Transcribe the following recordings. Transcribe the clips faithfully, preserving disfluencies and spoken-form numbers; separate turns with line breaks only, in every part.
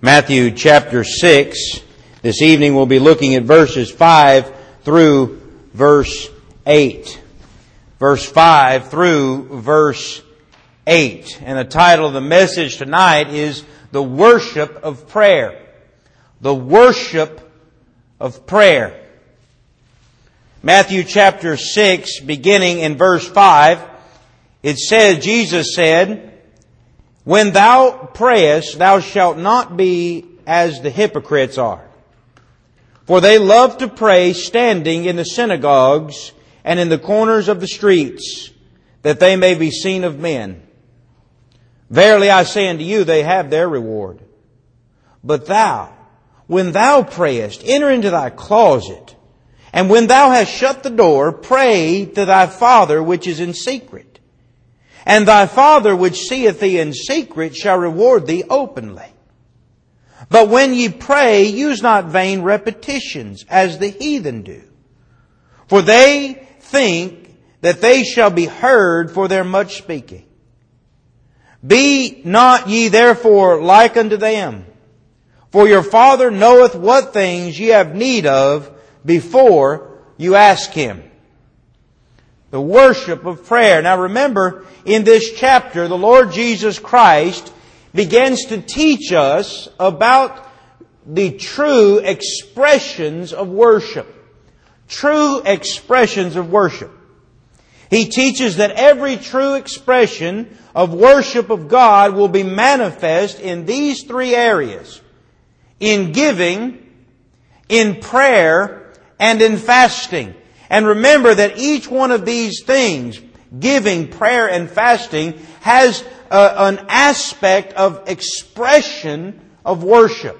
Matthew chapter six. This evening we'll be looking at verses five through verse eight. Verse five through verse eight. And the title of the message tonight is The Worship of Prayer. The Worship of Prayer. Matthew chapter six, beginning in verse five, it says, Jesus said, "When thou prayest, thou shalt not be as the hypocrites are. For they love to pray standing in the synagogues and in the corners of the streets, that they may be seen of men. Verily I say unto you, they have their reward. But thou, when thou prayest, enter into thy closet, and when thou hast shut the door, pray to thy Father which is in secret. And thy Father which seeth thee in secret shall reward thee openly. But when ye pray, use not vain repetitions, as the heathen do. For they think that they shall be heard for their much speaking. Be not ye therefore like unto them. For your Father knoweth what things ye have need of before you ask Him." The worship of prayer. Now remember, in this chapter, the Lord Jesus Christ begins to teach us about the true expressions of worship. True expressions of worship. He teaches that every true expression of worship of God will be manifest in these three areas: in giving, in prayer, and in fasting. And remember that each one of these things, giving, prayer, and fasting, has a, an aspect of expression of worship.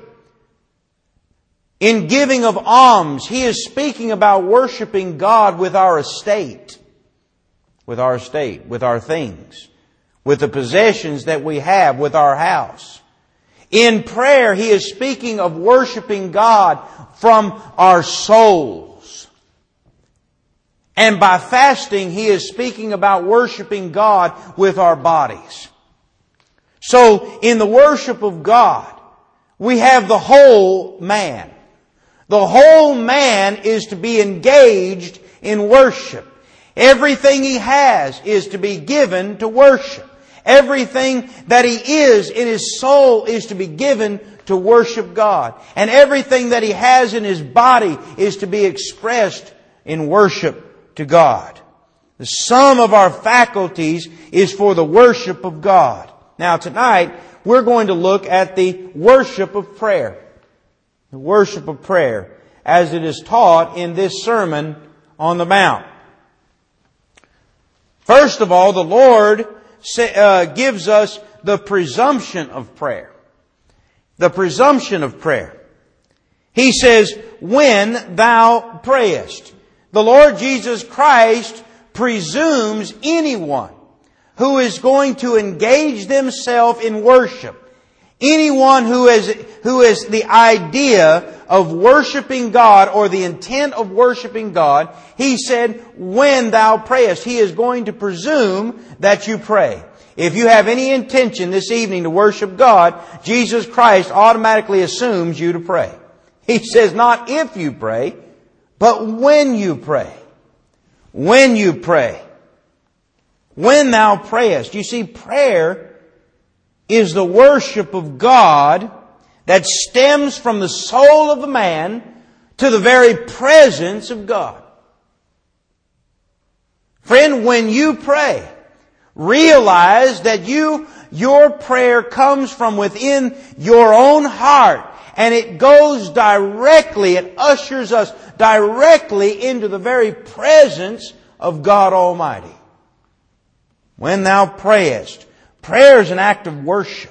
In giving of alms, he is speaking about worshiping God with our estate. With our estate, with our things, with the possessions that we have, with our house. In prayer, he is speaking of worshiping God from our souls. And by fasting, he is speaking about worshiping God with our bodies. So, in the worship of God, we have the whole man. The whole man is to be engaged in worship. Everything he has is to be given to worship. Everything that he is in his soul is to be given to worship God. And everything that he has in his body is to be expressed in worship to God. The sum of our faculties is for the worship of God. Now tonight, we're going to look at the worship of prayer. The worship of prayer as it is taught in this Sermon on the Mount. First of all, the Lord uh, gives us the presumption of prayer. The presumption of prayer. He says, "When thou prayest." The Lord Jesus Christ presumes anyone who is going to engage themselves in worship, anyone who has, who has the idea of worshiping God or the intent of worshiping God, He said, "When thou prayest," He is going to presume that you pray. If you have any intention this evening to worship God, Jesus Christ automatically assumes you to pray. He says not if you pray, but when you pray. When you pray. When thou prayest. You see, prayer is the worship of God that stems from the soul of a man to the very presence of God. Friend, when you pray, realize that you, your prayer comes from within your own heart. And it goes directly, it ushers us directly into the very presence of God Almighty. When thou prayest. Prayer is an act of worship.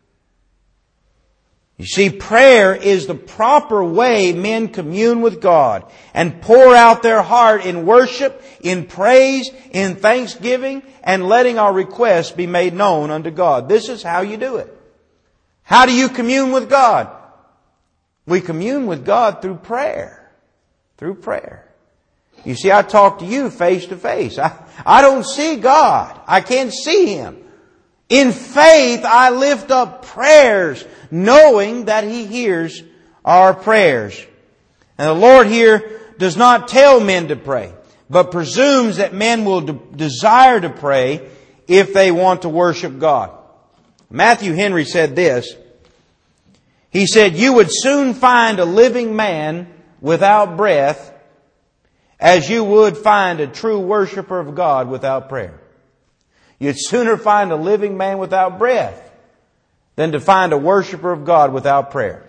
You see, prayer is the proper way men commune with God and pour out their heart in worship, in praise, in thanksgiving, and letting our requests be made known unto God. This is how you do it. How do you commune with God? We commune with God through prayer. Through prayer. You see, I talk to you face to face. I, I don't see God. I can't see Him. In faith I lift up prayers, knowing that He hears our prayers. And the Lord here does not tell men to pray, but presumes that men will de- desire to pray if they want to worship God. Matthew Henry said this. He said, "You would soon find a living man without breath as you would find a true worshiper of God without prayer." You'd sooner find a living man without breath than to find a worshiper of God without prayer.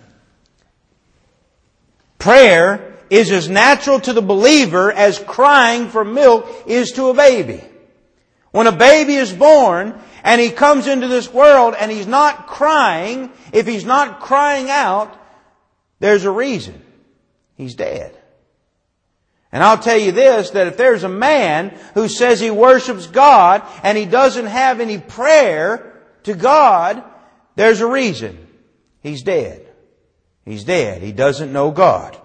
Prayer is as natural to the believer as crying for milk is to a baby. When a baby is born and he comes into this world and he's not crying, if he's not crying out, there's a reason. He's dead. And I'll tell you this, that if there's a man who says he worships God and he doesn't have any prayer to God, there's a reason. He's dead. He's dead. He doesn't know God.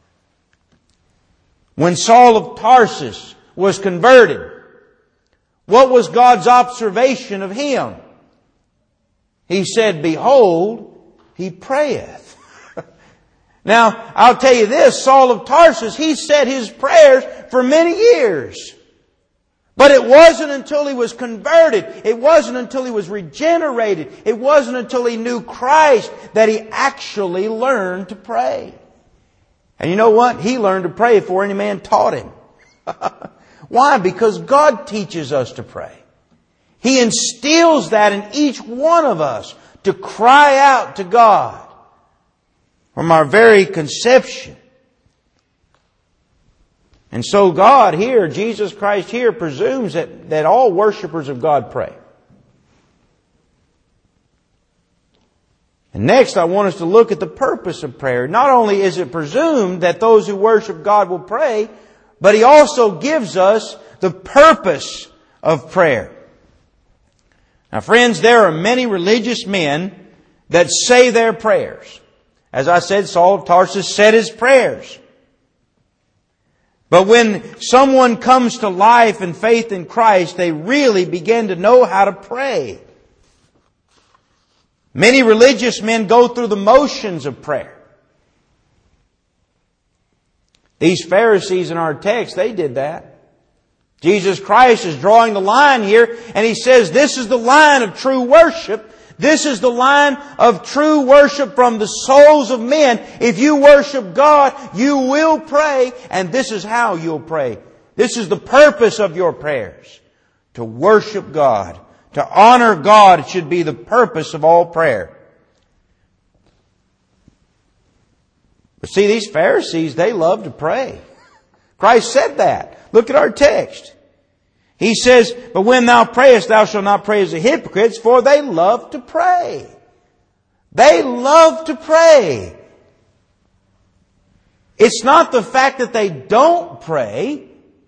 When Saul of Tarsus was converted, what was God's observation of him? He said, "Behold, he prayeth." Now, I'll tell you this, Saul of Tarsus, he said his prayers for many years. But it wasn't until he was converted, it wasn't until he was regenerated, it wasn't until he knew Christ that he actually learned to pray. And you know what? He learned to pray before any man taught him. Why? Because God teaches us to pray. He instills that in each one of us to cry out to God from our very conception. And so God here, Jesus Christ here, presumes that, that all worshipers of God pray. And next I want us to look at the purpose of prayer. Not only is it presumed that those who worship God will pray, but He also gives us the purpose of prayer. Now friends, there are many religious men that say their prayers. As I said, Saul of Tarsus said his prayers. But when someone comes to life and faith in Christ, they really begin to know how to pray. Many religious men go through the motions of prayer. These Pharisees in our text, they did that. Jesus Christ is drawing the line here, and He says this is the line of true worship. This is the line of true worship from the souls of men. If you worship God, you will pray, and this is how you'll pray. This is the purpose of your prayers. To worship God. To honor God should be the purpose of all prayer. But see, these Pharisees, they love to pray. Christ said that. Look at our text. He says, "But when thou prayest, thou shalt not pray as the hypocrites, for they love to pray." They love to pray. It's not the fact that they don't pray.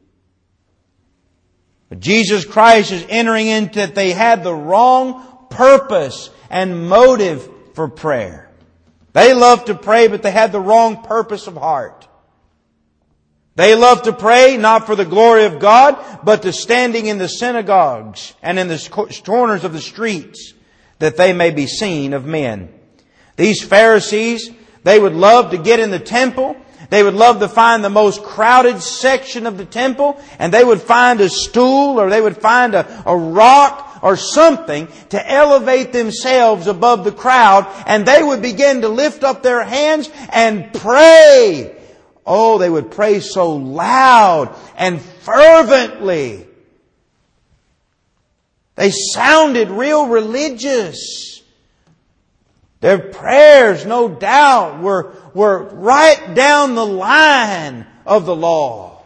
But Jesus Christ is entering into that they had the wrong purpose and motive for prayer. They love to pray, but they had the wrong purpose of heart. They love to pray not for the glory of God, but to standing in the synagogues and in the corners of the streets, that they may be seen of men. These Pharisees, they would love to get in the temple. They would love to find the most crowded section of the temple, and they would find a stool or they would find a, a rock or something to elevate themselves above the crowd, and they would begin to lift up their hands and pray. Oh, they would pray so loud and fervently. They sounded real religious. Their prayers, no doubt, were, were right down the line of the law.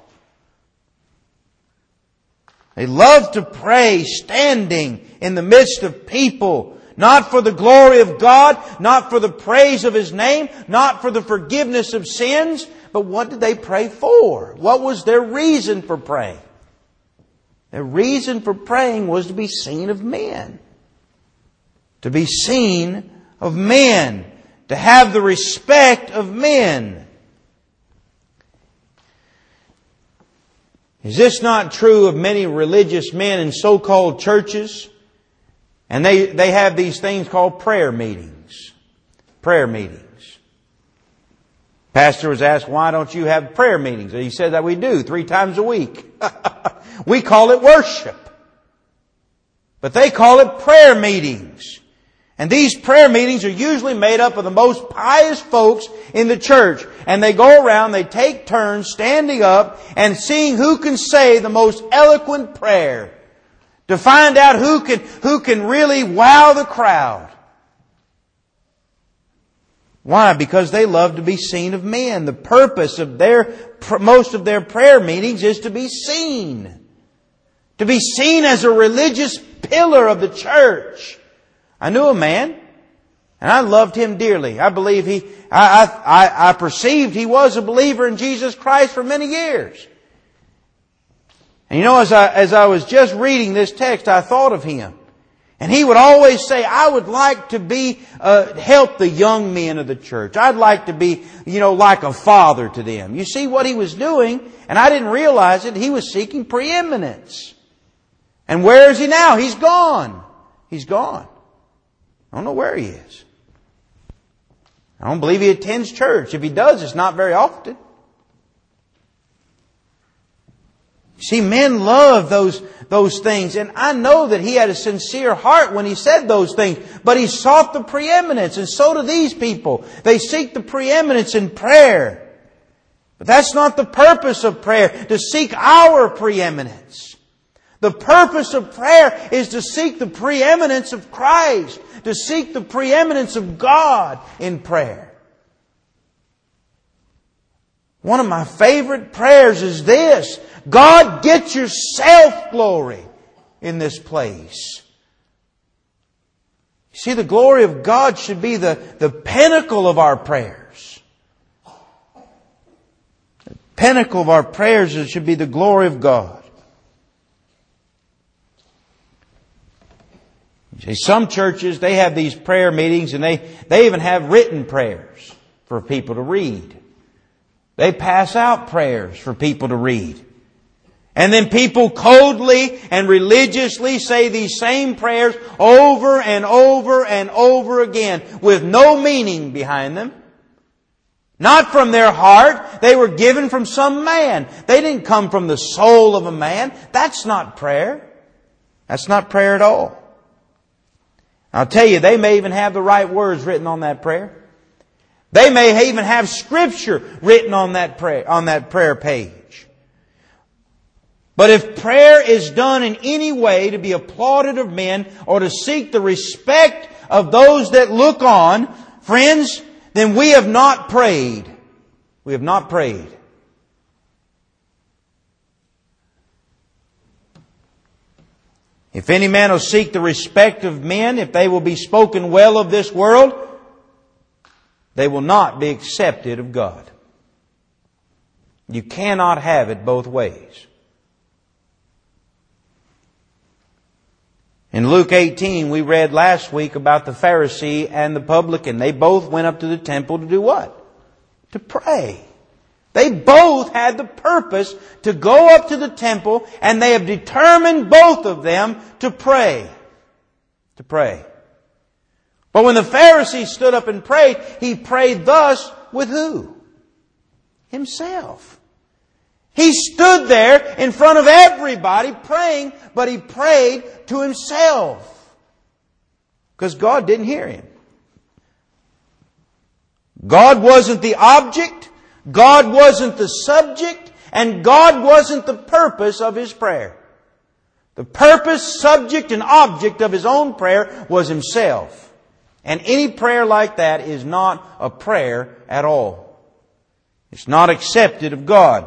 They loved to pray standing in the midst of people, not for the glory of God, not for the praise of His name, not for the forgiveness of sins, but what did they pray for? What was their reason for praying? Their reason for praying was to be seen of men. To be seen of men. To have the respect of men. Is this not true of many religious men in so-called churches? And they, they have these things called prayer meetings. Prayer meetings. Pastor was asked, why don't you have prayer meetings? And he said that we do three times a week. We call it worship. But they call it prayer meetings. And these prayer meetings are usually made up of the most pious folks in the church. And they go around, they take turns standing up and seeing who can say the most eloquent prayer. To find out who can, who can really wow the crowd. Why? Because they love to be seen of men. The purpose of their, most of their prayer meetings is to be seen. To be seen as a religious pillar of the church. I knew a man, and I loved him dearly. I believe he, I, I, I perceived he was a believer in Jesus Christ for many years. And you know, as I, as I was just reading this text, I thought of him. And he would always say, I would like to be, uh, help the young men of the church. I'd like to be, you know, like a father to them. You see what he was doing, and I didn't realize it, he was seeking preeminence. And where is he now? He's gone. He's gone. I don't know where he is. I don't believe he attends church. If he does, it's not very often. See, men love those, those things. And I know that he had a sincere heart when he said those things. But he sought the preeminence. And so do these people. They seek the preeminence in prayer. But that's not the purpose of prayer, to seek our preeminence. The purpose of prayer is to seek the preeminence of Christ. To seek the preeminence of God in prayer. One of my favorite prayers is this. God, get yourself glory in this place. You see, the glory of God should be the, the pinnacle of our prayers. The pinnacle of our prayers it should be the glory of God. See, some churches, they have these prayer meetings and they, they even have written prayers for people to read. They pass out prayers for people to read. And then people coldly and religiously say these same prayers over and over and over again with no meaning behind them. Not from their heart. They were given from some man. They didn't come from the soul of a man. That's not prayer. That's not prayer at all. I'll tell you, they may even have the right words written on that prayer. They may even have Scripture written on that prayer, on that prayer page. But if prayer is done in any way to be applauded of men or to seek the respect of those that look on, friends, then we have not prayed. We have not prayed. If any man will seek the respect of men, if they will be spoken well of this world, they will not be accepted of God. You cannot have it both ways. In Luke eighteen, we read last week about the Pharisee and the publican. They both went up to the temple to do what? To pray. They both had the purpose to go up to the temple, and they have determined, both of them, to pray. To pray. But when the Pharisee stood up and prayed, he prayed thus with who? Himself. He stood there in front of everybody praying, but he prayed to himself. Because God didn't hear him. God wasn't the object. God wasn't the subject, and God wasn't the purpose of his prayer. The purpose, subject, and object of his own prayer was himself. And any prayer like that is not a prayer at all. It's not accepted of God.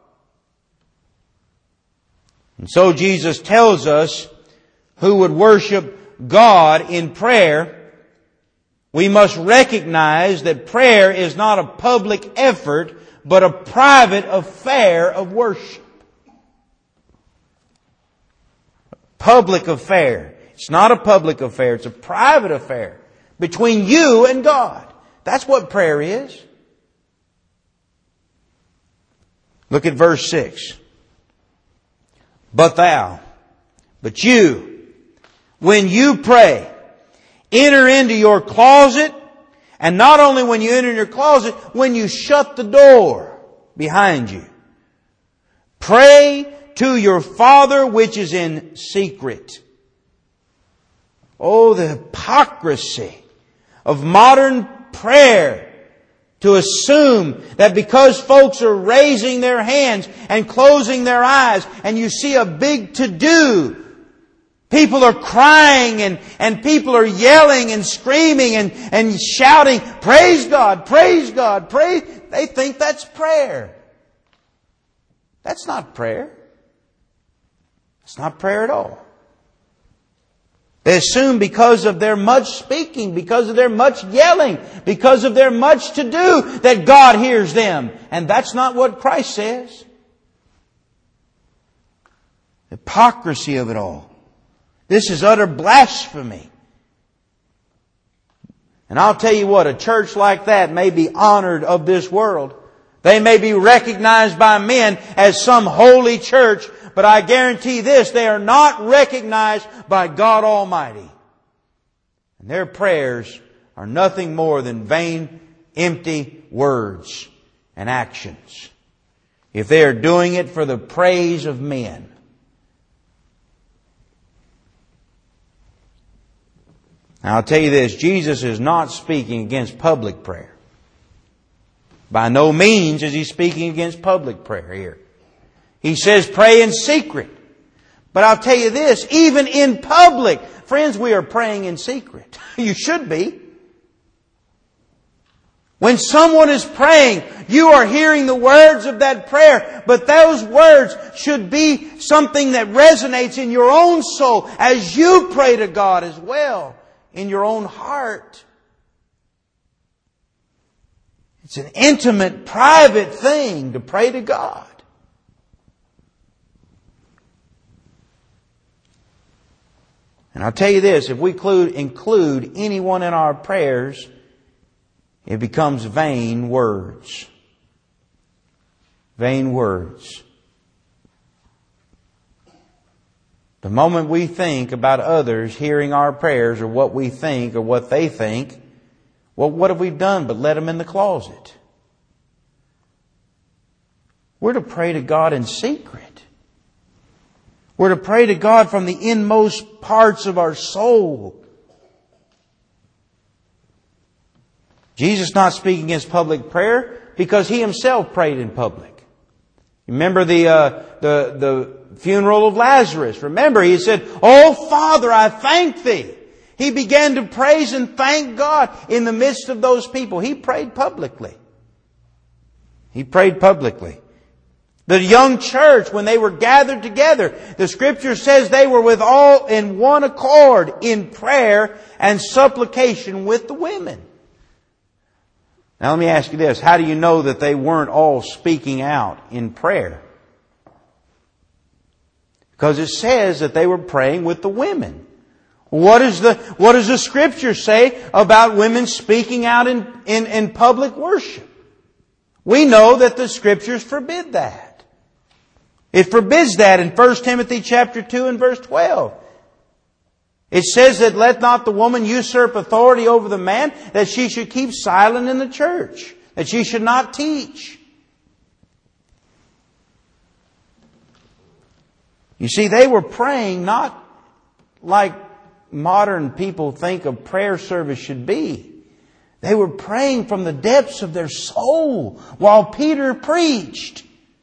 And so Jesus tells us who would worship God in prayer, we must recognize that prayer is not a public effort, but a private affair of worship. Public affair. It's not a public affair, it's a private affair between you and God. That's what prayer is. Look at verse six. But thou, but you, when you pray, enter into your closet, and not only when you enter your closet, when you shut the door behind you. Pray to your Father which is in secret. Oh, the hypocrisy of modern prayer to assume that because folks are raising their hands and closing their eyes and you see a big to-do, people are crying and, and people are yelling and screaming and, and shouting, praise God, praise God, praise. They think that's prayer. That's not prayer. It's not prayer at all. They assume because of their much speaking, because of their much yelling, because of their much to do, that God hears them. And that's not what Christ says. The hypocrisy of it all. This is utter blasphemy. And I'll tell you what, a church like that may be honored of this world. They may be recognized by men as some holy church, but I guarantee this, they are not recognized by God Almighty. And their prayers are nothing more than vain, empty words and actions. If they are doing it for the praise of men. Now I'll tell you this, Jesus is not speaking against public prayer. By no means is He speaking against public prayer here. He says pray in secret. But I'll tell you this, even in public, friends, we are praying in secret. You should be. When someone is praying, you are hearing the words of that prayer, but those words should be something that resonates in your own soul as you pray to God as well, in your own heart. It's an intimate, private thing to pray to God. And I'll tell you this, if we include, include anyone in our prayers, it becomes vain words. Vain words. The moment we think about others hearing our prayers or what we think or what they think, well, what have we done but let them in the closet? We're to pray to God in secret. We're to pray to God from the inmost parts of our soul. Jesus is not speaking against public prayer because He Himself prayed in public. Remember the, uh, the, the funeral of Lazarus. Remember, He said, "Oh Father, I thank Thee." He began to praise and thank God in the midst of those people. He prayed publicly. He prayed publicly. The young church, when they were gathered together, the Scripture says they were with all in one accord in prayer and supplication with the women. Now let me ask you this. How do you know that they weren't all speaking out in prayer? Because it says that they were praying with the women. What is the, what does the Scripture say about women speaking out in, in, in public worship? We know that the Scriptures forbid that. It forbids that in First Timothy chapter two and verse twelve. It says that let not the woman usurp authority over the man, that she should keep silent in the church, that she should not teach. You see, they were praying not like modern people think a prayer service should be. They were praying from the depths of their soul while Peter preached.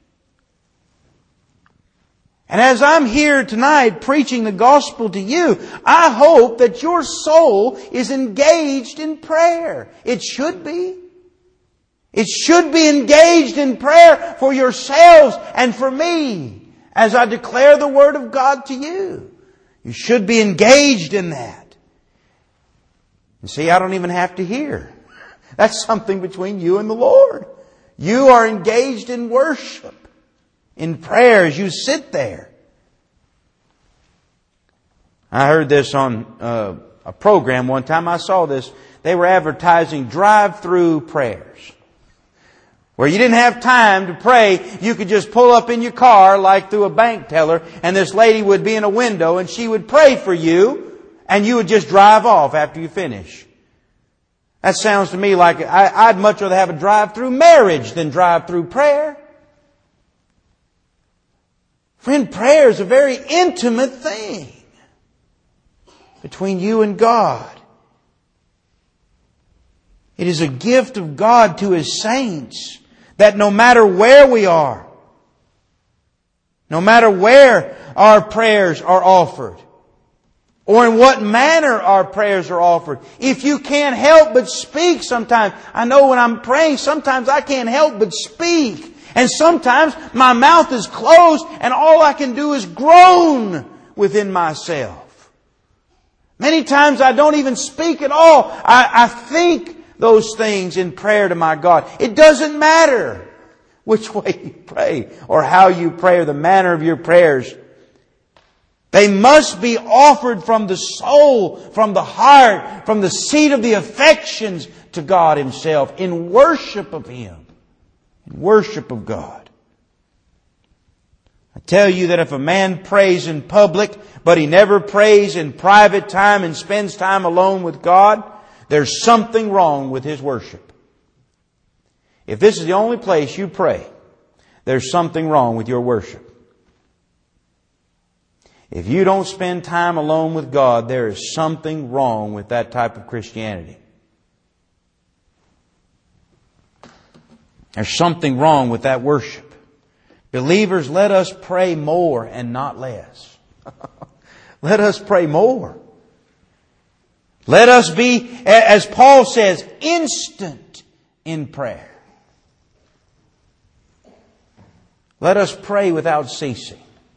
And as I'm here tonight preaching the gospel to you, I hope that your soul is engaged in prayer. It should be. It should be engaged in prayer for yourselves and for me as I declare the Word of God to you. You should be engaged in that. And see, I don't even have to hear. That's something between you and the Lord. You are engaged in worship, in prayer as you sit there. I heard this on uh, a program one time. I saw this. They were advertising drive-through prayers. Where you didn't have time to pray, you could just pull up in your car like through a bank teller, and this lady would be in a window and she would pray for you and you would just drive off after you finish. That sounds to me like I, I'd much rather have a drive-through marriage than drive-through prayer. Friend, prayer is a very intimate thing between you and God. It is a gift of God to His saints that no matter where we are, no matter where our prayers are offered, or in what manner our prayers are offered, if you can't help but speak sometimes. I know when I'm praying, sometimes I can't help but speak. And sometimes my mouth is closed and all I can do is groan within myself. Many times I don't even speak at all. I, I think those things in prayer to my God. It doesn't matter which way you pray or how you pray or the manner of your prayers. They must be offered from the soul, from the heart, from the seat of the affections to God Himself in worship of Him, in worship of God. I tell you that if a man prays in public, but he never prays in private time and spends time alone with God, there's something wrong with his worship. If this is the only place you pray, there's something wrong with your worship. If you don't spend time alone with God, there is something wrong with that type of Christianity. There's something wrong with that worship. Believers, let us pray more and not less. Let us pray more. Let us be, as Paul says, instant in prayer. Let us pray without ceasing.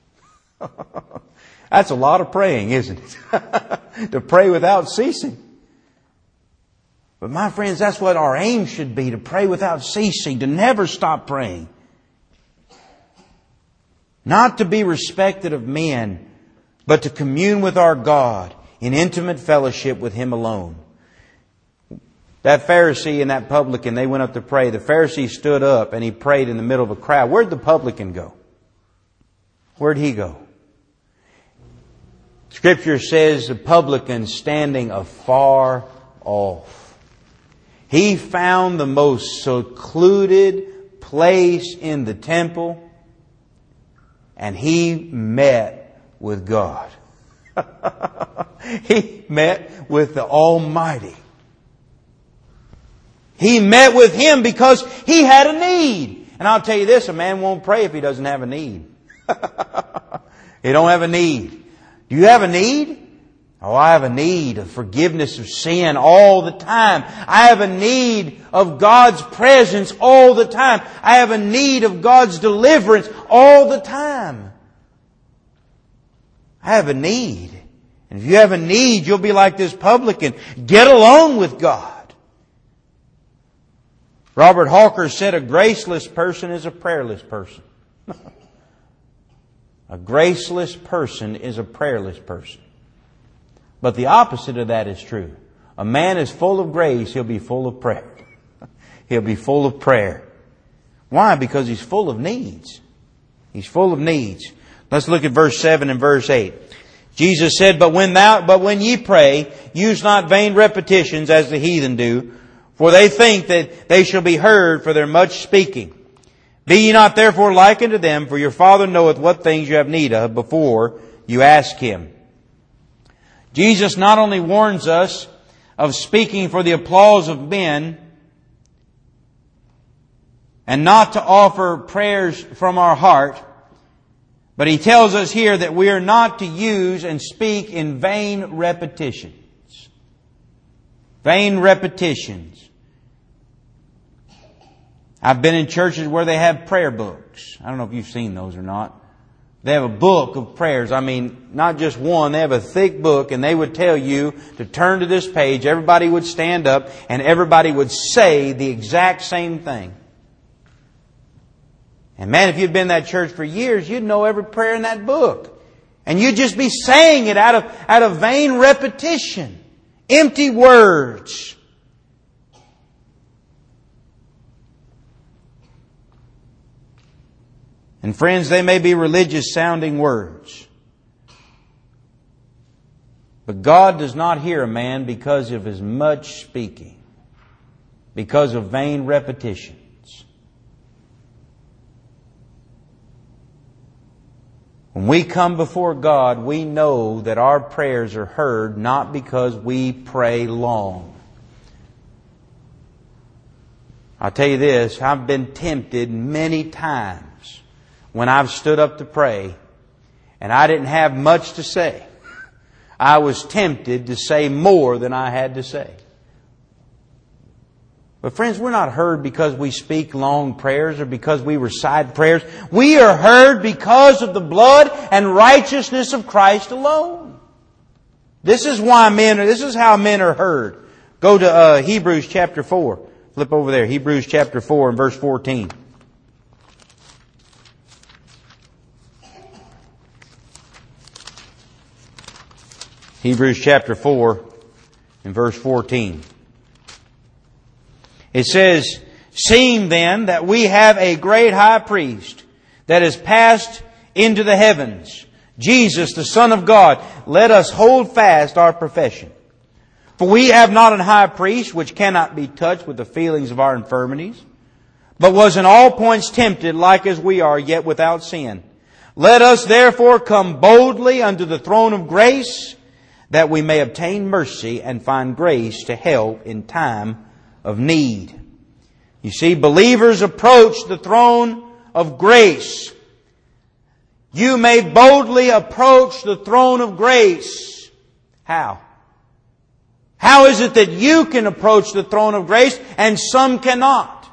That's a lot of praying, isn't it? To pray without ceasing. But my friends, that's what our aim should be, to pray without ceasing, to never stop praying. Not to be respected of men, but to commune with our God in intimate fellowship with Him alone. That Pharisee and that publican, they went up to pray. The Pharisee stood up and he prayed in the middle of a crowd. Where'd the publican go? Where'd he go? Scripture says the publican standing afar off. He found the most secluded place in the temple and he met with God. He met with the Almighty. He met with Him because he had a need. And I'll tell you this, a man won't pray if he doesn't have a need. He don't have a need. Do you have a need? Oh, I have a need of forgiveness of sin all the time. I have a need of God's presence all the time. I have a need of God's deliverance all the time. I have a need. And if you have a need, you'll be like this publican. Get alone with God. Robert Hawker said a graceless person is a prayerless person. A graceless person is a prayerless person. But the opposite of that is true. A man is full of grace, he'll be full of prayer. He'll be full of prayer. Why? Because he's full of needs. He's full of needs. Let's look at verse seven and verse eight. Jesus said, But when thou, but when ye pray, use not vain repetitions as the heathen do, for they think that they shall be heard for their much speaking. Be ye not therefore like unto them, for your Father knoweth what things you have need of before you ask Him. Jesus not only warns us of speaking for the applause of men and not to offer prayers from our heart, but He tells us here that we are not to use and speak in vain repetitions. Vain repetitions. I've been in churches where they have prayer books. I don't know if you've seen those or not. They have a book of prayers. I mean, not just one. They have a thick book and they would tell you to turn to this page. Everybody would stand up and everybody would say the exact same thing. And man, if you'd been in that church for years, you'd know every prayer in that book. And you'd just be saying it out of, out of vain repetition. Empty words. And friends, they may be religious sounding words. But God does not hear a man because of his much speaking, because of vain repetitions. When we come before God, we know that our prayers are heard not because we pray long. I'll tell you this, I've been tempted many times when I've stood up to pray and I didn't have much to say. I was tempted to say more than I had to say. But friends, we're not heard because we speak long prayers or because we recite prayers. We are heard because of the blood and righteousness of Christ alone. This is why men are, this is how men are heard. Go to uh, Hebrews chapter four. Flip over there. Hebrews chapter four and verse fourteen. Hebrews chapter four and verse fourteen. It says, "Seeing then that we have a great high priest that is passed into the heavens, Jesus, the Son of God, let us hold fast our profession. For we have not an high priest which cannot be touched with the feelings of our infirmities, but was in all points tempted like as we are, yet without sin. Let us therefore come boldly unto the throne of grace, that we may obtain mercy and find grace to help in time of need." You see, believers approach the throne of grace. You may boldly approach the throne of grace. How? How is it that you can approach the throne of grace and some cannot?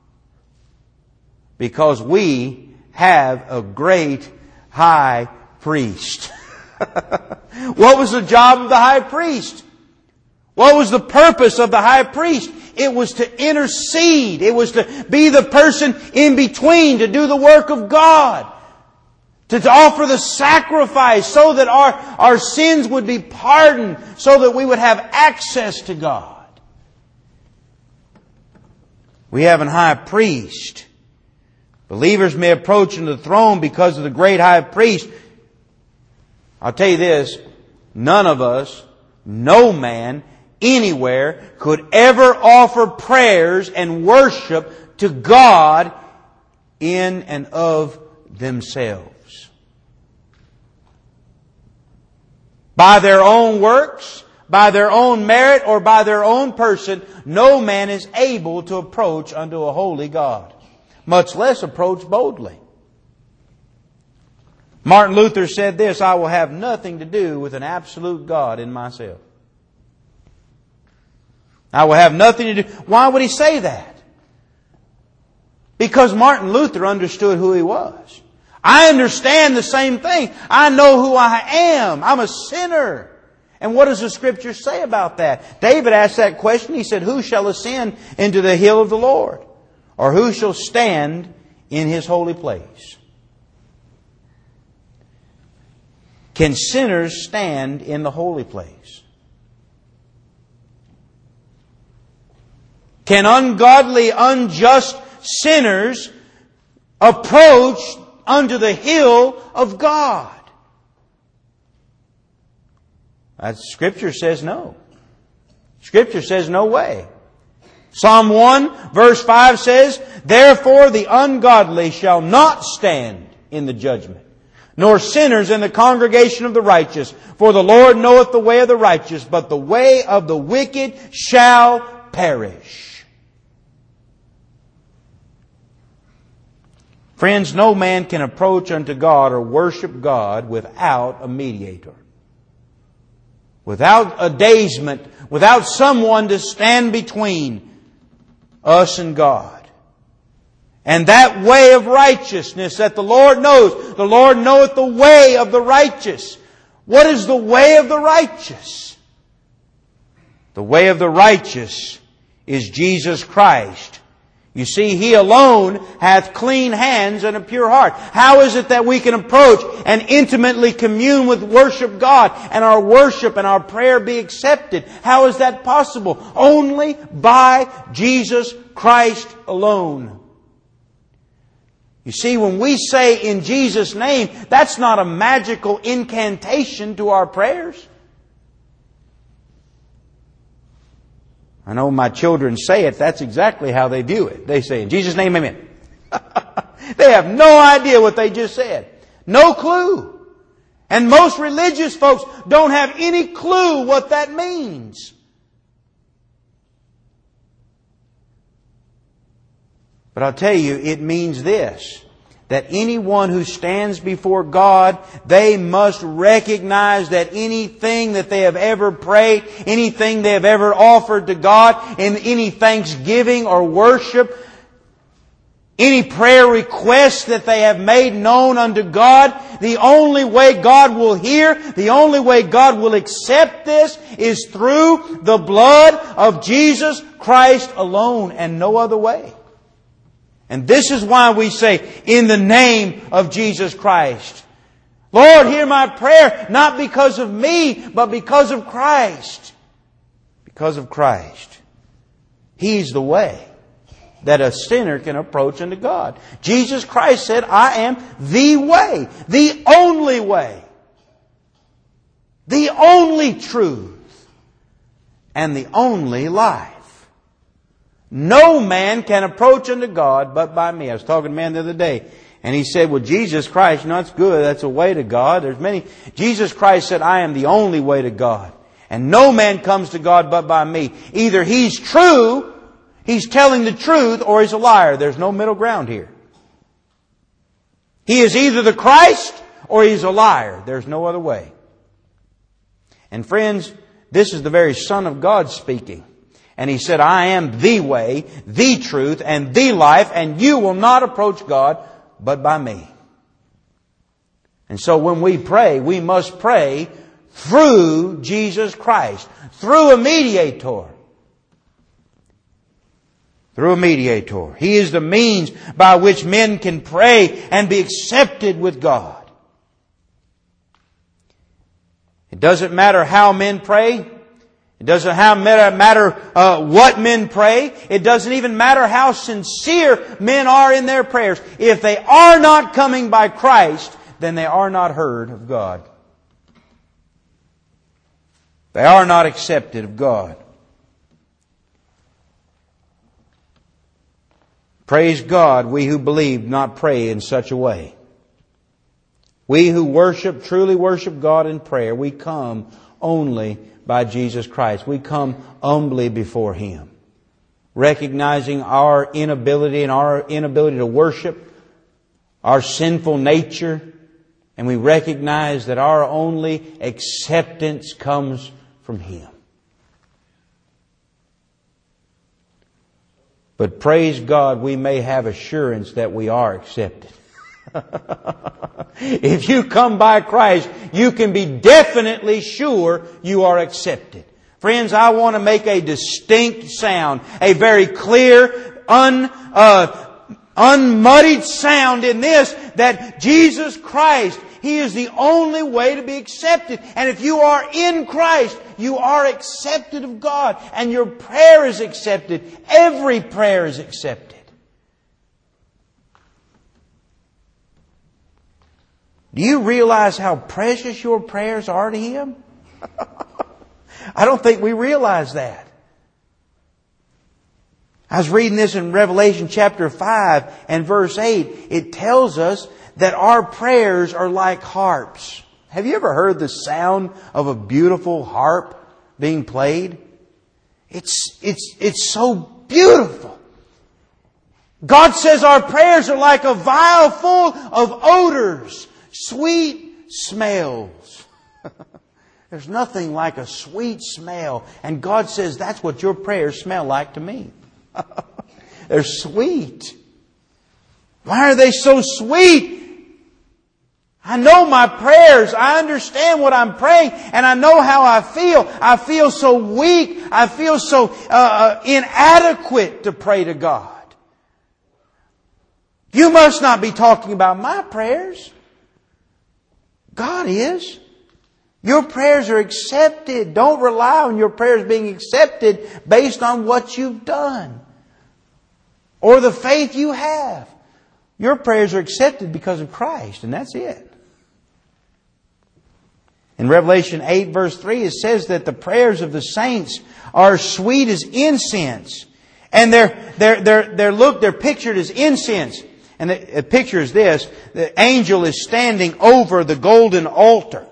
Because we have a great high priest. What was the job of the high priest? What was the purpose of the high priest? It was to intercede. It was to be the person in between, to do the work of God. To, to offer the sacrifice so that our, our sins would be pardoned, so that we would have access to God. We have an high priest. Believers may approach into the throne because of the great high priest. I'll tell you this, none of us, no man, anywhere could ever offer prayers and worship to God in and of themselves. By their own works, by their own merit, or by their own person, no man is able to approach unto a holy God, much less approach boldly. Martin Luther said this, "I will have nothing to do with an absolute God in myself." I will have nothing to do. Why would he say that? Because Martin Luther understood who he was. I understand the same thing. I know who I am. I'm a sinner. And what does the Scripture say about that? David asked that question. He said, "Who shall ascend into the hill of the Lord? Or who shall stand in His holy place?" Can sinners stand in the holy place? Can ungodly, unjust sinners approach unto the hill of God? That Scripture says no. Scripture says no way. Psalm one verse five says, "Therefore the ungodly shall not stand in the judgment, nor sinners in the congregation of the righteous. For the Lord knoweth the way of the righteous, but the way of the wicked shall perish." Friends, no man can approach unto God or worship God without a mediator. Without a daysman, without someone to stand between us and God. And that way of righteousness that the Lord knows, the Lord knoweth the way of the righteous. What is the way of the righteous? The way of the righteous is Jesus Christ. You see, He alone hath clean hands and a pure heart. How is it that we can approach and intimately commune with worship God and our worship and our prayer be accepted? How is that possible? Only by Jesus Christ alone. You see, when we say in Jesus' name, that's not a magical incantation to our prayers. I know my children say it. That's exactly how they view it. They say, in Jesus' name, amen. They have no idea what they just said. No clue. And most religious folks don't have any clue what that means. But I'll tell you, it means this, that anyone who stands before God, they must recognize that anything that they have ever prayed, anything they have ever offered to God, in any thanksgiving or worship, any prayer request that they have made known unto God, the only way God will hear, the only way God will accept this is through the blood of Jesus Christ alone and no other way. And this is why we say, in the name of Jesus Christ. Lord, hear my prayer, not because of me, but because of Christ. Because of Christ. He's the way that a sinner can approach unto God. Jesus Christ said, I am the way, the only way, the only truth, and the only life. No man can approach unto God but by me. I was talking to a man the other day, and he said, well, Jesus Christ, you know, that's good. That's a way to God. There's many. Jesus Christ said, I am the only way to God. And no man comes to God but by me. Either He's true, He's telling the truth, or He's a liar. There's no middle ground here. He is either the Christ or He's a liar. There's no other way. And friends, this is the very Son of God speaking. And He said, I am the way, the truth, and the life, and you will not approach God but by me. And so when we pray, we must pray through Jesus Christ, through a mediator. Through a mediator. He is the means by which men can pray and be accepted with God. It doesn't matter how men pray. It doesn't matter uh, what men pray. It doesn't even matter how sincere men are in their prayers. If they are not coming by Christ, then they are not heard of God. They are not accepted of God. Praise God, we who believe not pray in such a way. We who worship, truly worship God in prayer, we come only by Jesus Christ. We come humbly before Him, recognizing our inability and our inability to worship, our sinful nature, and we recognize that our only acceptance comes from Him. But praise God, we may have assurance that we are accepted. If you come by Christ, you can be definitely sure you are accepted. Friends, I want to make a distinct sound, a very clear, un, uh, unmuddied sound in this, that Jesus Christ, He is the only way to be accepted. And if you are in Christ, you are accepted of God. And your prayer is accepted. Every prayer is accepted. Do you realize how precious your prayers are to Him? I don't think we realize that. I was reading this in Revelation chapter five and verse eight. It tells us that our prayers are like harps. Have you ever heard the sound of a beautiful harp being played? It's, it's, it's so beautiful. God says our prayers are like a vial full of odors, sweet smells. There's nothing like a sweet smell. And God says that's what your prayers smell like to me. They're sweet. Why are they so sweet? I know my prayers. I understand what I'm praying. And I know how I feel. I feel so weak. I feel so uh, inadequate to pray to God. You must not be talking about my prayers. God is. Your prayers are accepted. Don't rely on your prayers being accepted based on what you've done or the faith you have. Your prayers are accepted because of Christ, and that's it. In Revelation eight verse three, it says that the prayers of the saints are sweet as incense. And they're, they're, they're, they're look, they're pictured as incense. And the, the picture is this: the angel is standing over the golden altar.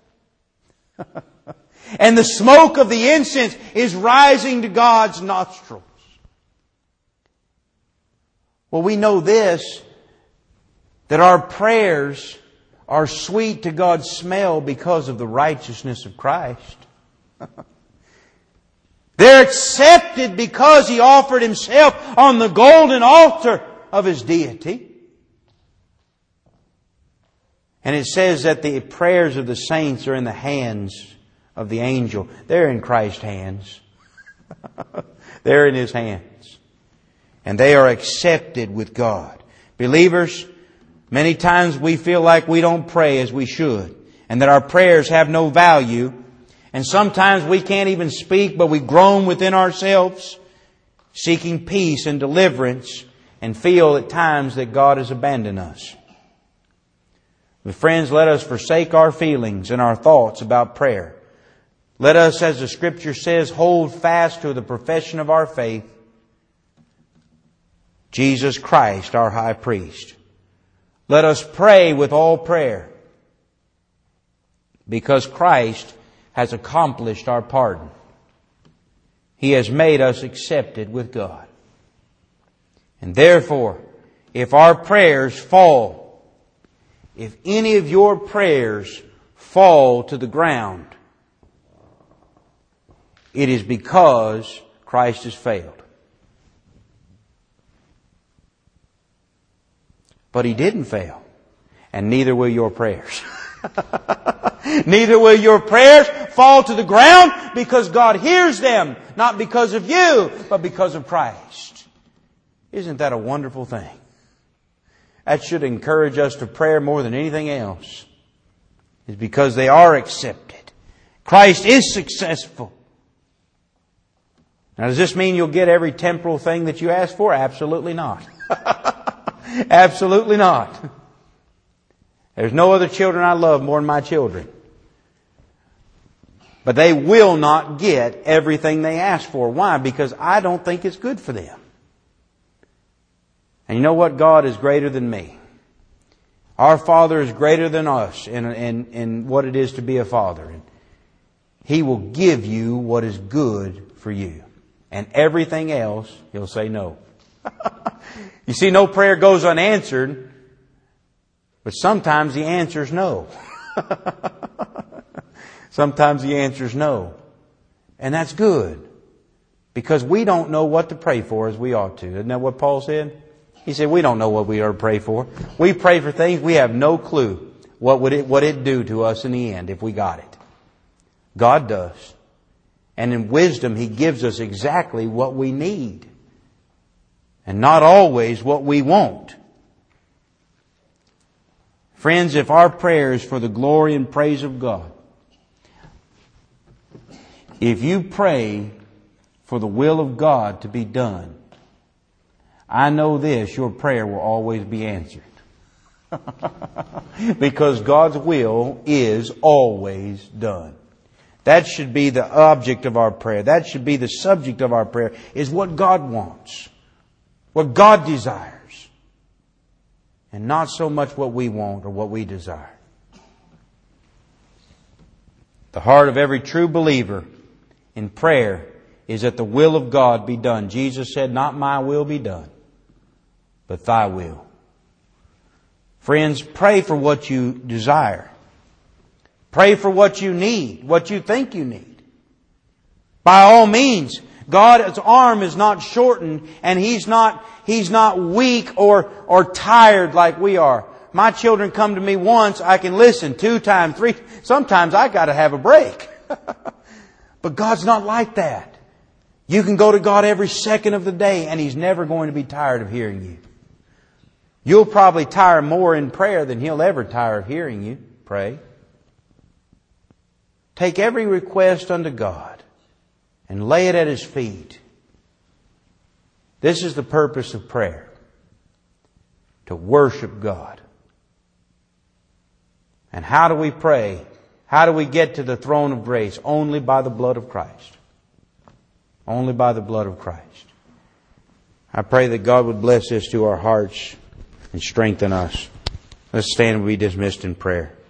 And the smoke of the incense is rising to God's nostrils. Well, we know this, that our prayers are sweet to God's smell because of the righteousness of Christ. They're accepted because He offered Himself on the golden altar of His deity. And it says that the prayers of the saints are in the hands of the angel. They're in Christ's hands. They're in His hands. And they are accepted with God. Believers, many times we feel like we don't pray as we should, and that our prayers have no value. And sometimes we can't even speak, but we groan within ourselves, seeking peace and deliverance, and feel at times that God has abandoned us. But friends, let us forsake our feelings and our thoughts about prayer. Let us, as the Scripture says, hold fast to the profession of our faith, Jesus Christ, our High Priest. Let us pray with all prayer, because Christ has accomplished our pardon. He has made us accepted with God. And therefore, if our prayers fall, if any of your prayers fall to the ground, it is because Christ has failed. But He didn't fail. And neither will your prayers. Neither will your prayers fall to the ground, because God hears them, not because of you, but because of Christ. Isn't that a wonderful thing? That should encourage us to prayer more than anything else. It's because they are accepted. Christ is successful. Now, does this mean you'll get every temporal thing that you ask for? Absolutely not. Absolutely not. There's no other children I love more than my children. But they will not get everything they ask for. Why? Because I don't think it's good for them. And you know what? God is greater than me. Our Father is greater than us in, in, in what it is to be a father. And He will give you what is good for you. And everything else, He'll say no. You see, no prayer goes unanswered, but sometimes the answer is no. Sometimes the answer is no. And that's good, because we don't know what to pray for as we ought to. Isn't that what Paul said? He said, we don't know what we are to pray for. We pray for things we have no clue what would it, what it'd do to us in the end if we got it. God does. And in wisdom, He gives us exactly what we need. And not always what we want. Friends, if our prayer is for the glory and praise of God, if you pray for the will of God to be done, I know this, your prayer will always be answered. Because God's will is always done. That should be the object of our prayer. That should be the subject of our prayer, is what God wants. What God desires. And not so much what we want or what we desire. The heart of every true believer in prayer is that the will of God be done. Jesus said, not my will be done, but Thy will. Friends, pray for what you desire. Pray for what you need, what you think you need. By all means, God's arm is not shortened, and He's not, He's not weak or, or tired like we are. My children come to me once, I can listen. Two times, three. Sometimes I got to have a break. But God's not like that. You can go to God every second of the day, and He's never going to be tired of hearing you. You'll probably tire more in prayer than He'll ever tire of hearing you pray. Take every request unto God and lay it at His feet. This is the purpose of prayer. To worship God. And how do we pray? How do we get to the throne of grace? Only by the blood of Christ. Only by the blood of Christ. I pray that God would bless this to our hearts and strengthen us. Let's stand and be dismissed in prayer.